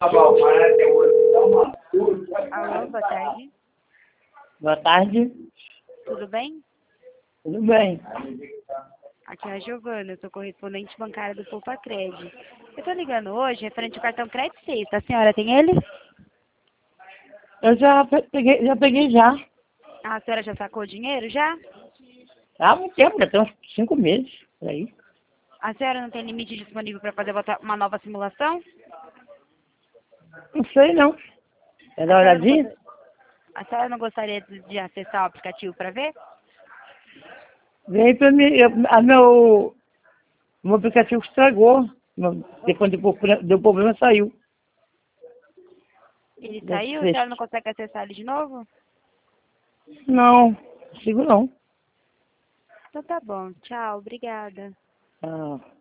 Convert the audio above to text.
Alô, boa tarde. Boa tarde. Tudo bem? Tudo bem? Aqui é a Giovana, eu sou correspondente bancária do Poupa Cred. Eu tô ligando hoje referente ao cartão Crédito Sexta. A senhora tem ele? Eu já peguei já. A senhora já sacou o dinheiro já? Há muito tempo, já tem uns 5 meses por aí. A senhora não tem limite disponível para fazer uma nova simulação? Não sei não. É da olhadinha? A senhora não gostaria de acessar o aplicativo para ver? Vem pra mim. Meu aplicativo estragou. Depois deu problema, saiu. Ele Deve saiu? A ser. senhora não consegue acessar ele de novo? Não, consigo não. Então tá bom. Tchau, obrigada. Ah.